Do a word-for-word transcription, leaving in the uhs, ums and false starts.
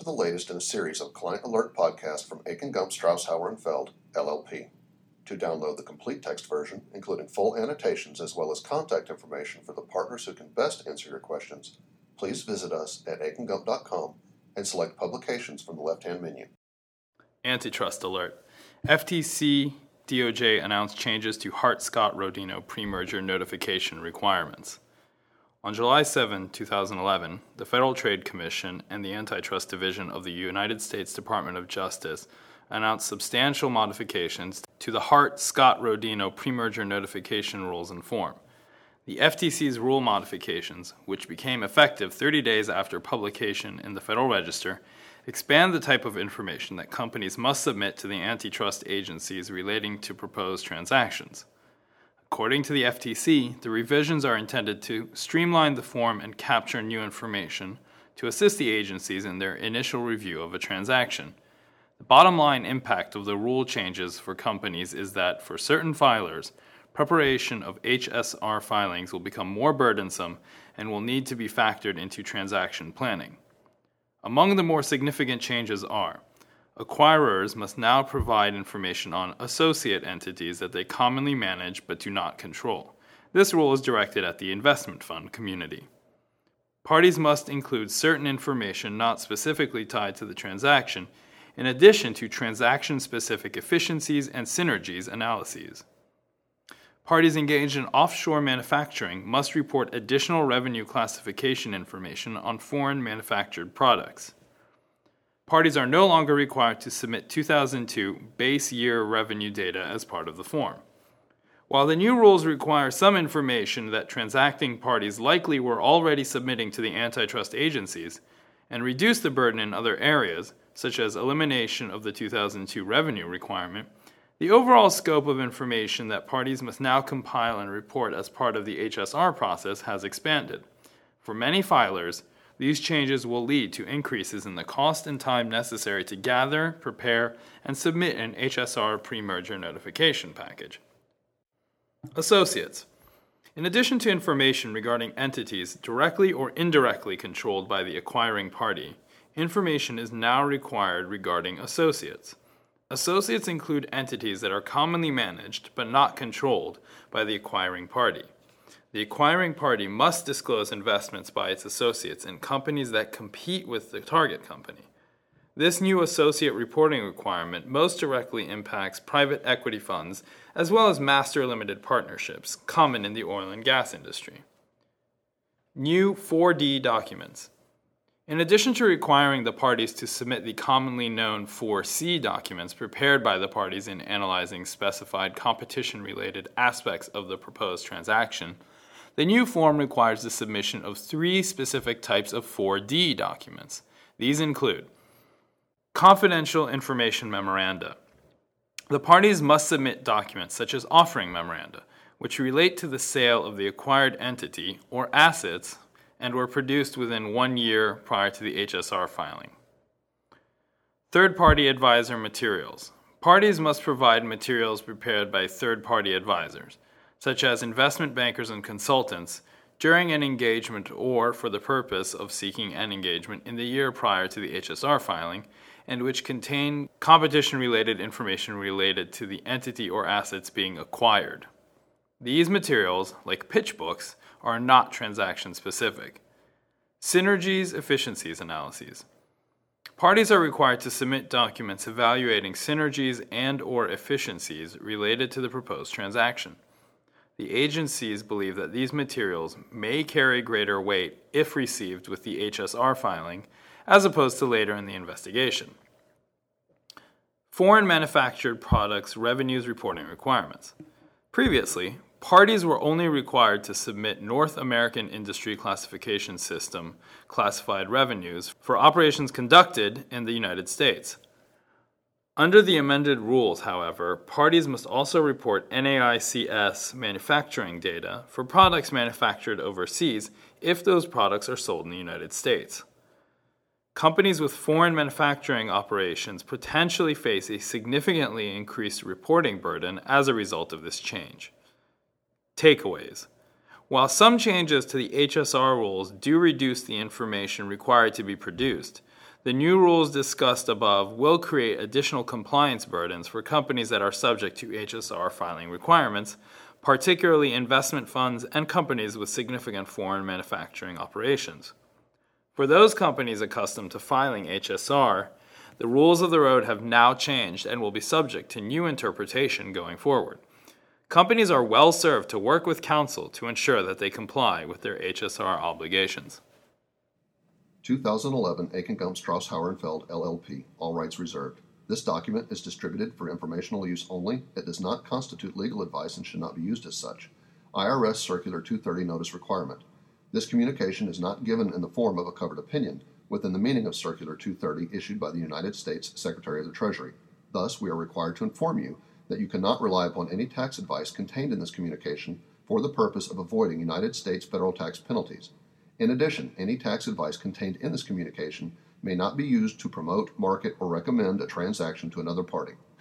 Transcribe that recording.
to the latest in a series of Client Alert podcasts from Akin Gump Strauss Hauer and Feld, L L P. To download the complete text version, including full annotations as well as contact information for the partners who can best answer your questions, please visit us at akin gump dot com and select Publications from the left-hand menu. Antitrust alert. F T C D O J announced changes to Hart-Scott-Rodino pre-merger notification requirements. On July seventh, twenty eleven, the Federal Trade Commission and the Antitrust Division of the United States Department of Justice announced substantial modifications to the Hart-Scott-Rodino pre-merger notification rules and form. The F T C's rule modifications, which became effective thirty days after publication in the Federal Register, expand the type of information that companies must submit to the antitrust agencies relating to proposed transactions. According to the F T C, the revisions are intended to streamline the form and capture new information to assist the agencies in their initial review of a transaction. The bottom line impact of the rule changes for companies is that for certain filers, preparation of H S R filings will become more burdensome and will need to be factored into transaction planning. Among the more significant changes are: acquirers must now provide information on associate entities that they commonly manage but do not control. This rule is directed at the investment fund community. Parties must include certain information not specifically tied to the transaction, in addition to transaction-specific efficiencies and synergies analyses. Parties engaged in offshore manufacturing must report additional revenue classification information on foreign manufactured products. Parties are no longer required to submit two thousand two base year revenue data as part of the form. While the new rules require some information that transacting parties likely were already submitting to the antitrust agencies and reduce the burden in other areas, such as elimination of the two thousand two revenue requirement, the overall scope of information that parties must now compile and report as part of the H S R process has expanded. For many filers, these changes will lead to increases in the cost and time necessary to gather, prepare, and submit an H S R pre-merger notification package. Associates. In addition to information regarding entities directly or indirectly controlled by the acquiring party, information is now required regarding associates. Associates include entities that are commonly managed but not controlled by the acquiring party. The acquiring party must disclose investments by its associates in companies that compete with the target company. This new associate reporting requirement most directly impacts private equity funds as well as master limited partnerships, common in the oil and gas industry. New four D documents. In addition to requiring the parties to submit the commonly known four C documents prepared by the parties in analyzing specified competition-related aspects of the proposed transaction, the new form requires the submission of three specific types of four D documents. These include confidential information memoranda. The parties must submit documents such as offering memoranda, which relate to the sale of the acquired entity or assets and were produced within one year prior to the H S R filing. Third-party advisor materials. Parties must provide materials prepared by third-party advisors, such as investment bankers and consultants, during an engagement or for the purpose of seeking an engagement in the year prior to the H S R filing, and which contain competition-related information related to the entity or assets being acquired. These materials, like pitch books, are not transaction-specific. Synergies, efficiencies analyses. Parties are required to submit documents evaluating synergies and or efficiencies related to the proposed transaction. The agencies believe that these materials may carry greater weight if received with the H S R filing, as opposed to later in the investigation. Foreign manufactured products revenues reporting requirements. Previously, parties were only required to submit North American Industry Classification System classified revenues for operations conducted in the United States. Under the amended rules, however, parties must also report N A I C S manufacturing data for products manufactured overseas if those products are sold in the United States. Companies with foreign manufacturing operations potentially face a significantly increased reporting burden as a result of this change. Takeaways. While some changes to the H S R rules do reduce the information required to be produced, The new rules discussed above will create additional compliance burdens for companies that are subject to H S R filing requirements, particularly investment funds and companies with significant foreign manufacturing operations. For those companies accustomed to filing H S R, the rules of the road have now changed and will be subject to new interpretation going forward. Companies are well served to work with counsel to ensure that they comply with their H S R obligations. two thousand eleven Akin Gump Strauss Hauer and Feld, L L P, all rights reserved. This document is distributed for informational use only. It does not constitute legal advice and should not be used as such. I R S Circular two thirty Notice Requirement. This communication is not given in the form of a covered opinion, within the meaning of Circular two thirty issued by the United States Secretary of the Treasury. Thus, we are required to inform you that you cannot rely upon any tax advice contained in this communication for the purpose of avoiding United States federal tax penalties. In addition, any tax advice contained in this communication may not be used to promote, market, or recommend a transaction to another party.